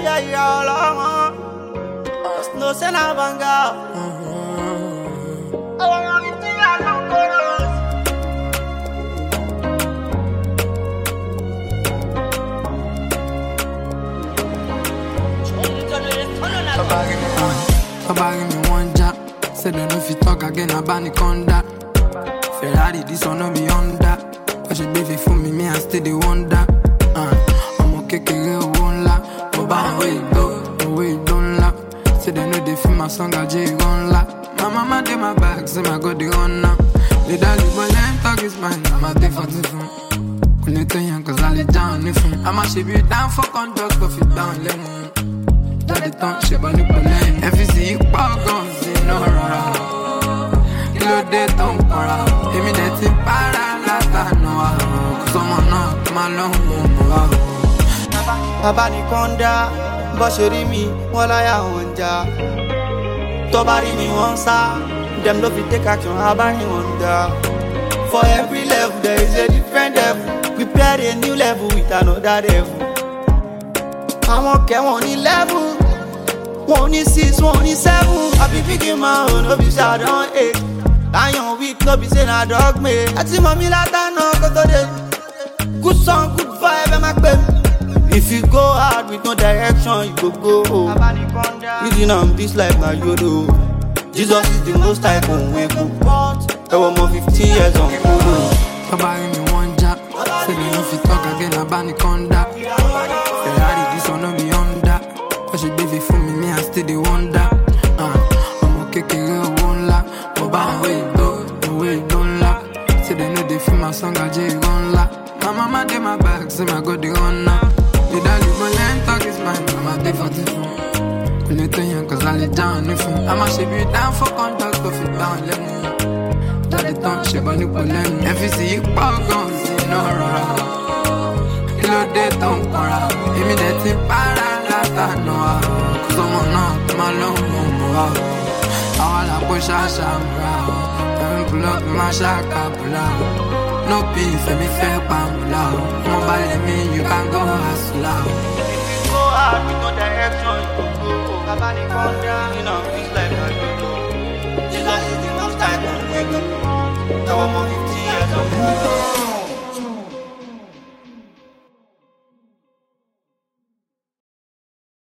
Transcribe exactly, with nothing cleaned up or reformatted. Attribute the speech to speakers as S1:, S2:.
S1: yeah, yeah, long. No sena banga. I want to see I don't go.
S2: Somebody give me one jack. Say they know if you talk again, I ban the conda. Ferrari, this one no be on that. But you baby for me, me I still the wonder. Uh, I'm okay, real one la. But by the way you go, the way you don't laugh. Say they know they feel my song, I J gon' la. My mama did my back, say my God they on now. The daddy boy let him talk his mind, I'm a day for the phone. Couldn't tell you cause I lay down if I'm a ship you down for conduct, off it down lemon. Daddy don't ship on the plane. If you see you pop guns, you know rara. Kilo de ton para. Give me that tip para lata no ah. Cause I'm not my long move.
S1: Baba ni konda, bosheri mi, wala ya honja. Tobari ni wonsa, them no fit take action. Baba ni wonder. For every level there is a different level. Prepare a new level with another level. I'm okay, one in level. One in six, one in seven. I be picking my own, no be sad on eight. Lion weak, no be saying I dog me. I see mommy lata no go to the good song, good vibe, and my baby. If you go hard with no direction, you go go home. Reading on this life now you know. Jesus is the most type of way go. I want more fifteen years on go.
S2: Somebody give me one jack. Say they know if you talk again, I ban the conda. Ferrari, this one no be on that. Cause you baby for me, me I still the wonder. Uh, I'm okay, real one la. But by the way you go, the way you don't laugh. Say they know they feel my song, I J gon' la. My mama did my back, say my God they on now. The daddy boy let him talk his mind, I'm a day for the phone. Couldn't tell you cause I lay down if I'm a ship you down for conduct, off it down lemon. Daddy don't ship on the plane. If you see you pop guns, you know rara. Kilo de ton para. Give me that tip para lata no ah. Cause I'm not my long move. I wanna push a shamra. Don't pull up my shaka pull out. No beef, let me fair pamela. Mobile me, you can go hustle out.
S1: If you go hard with no direction, you go go. Baba ni konda, you know this life now you know. Jesus is the most type of way go. I want more fifty years of